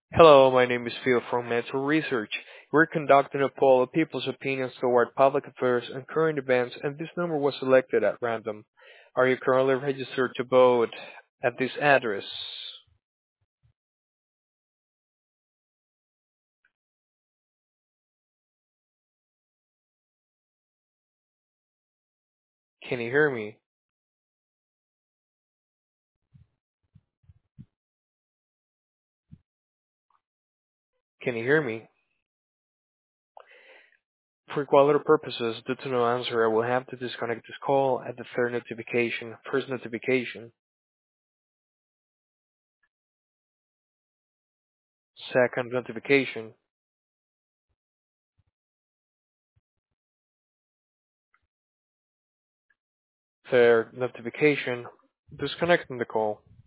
Hello, my name is Phil from Mental Research. We're conducting a poll of people's opinions toward public affairs and current events, and this number was selected at random. Are you currently registered to vote at this address? Can you hear me? Can you hear me? For quality purposes, due to no answer, I will have to disconnect this call at the third notification, first notification, second notification, third notification, disconnecting the call.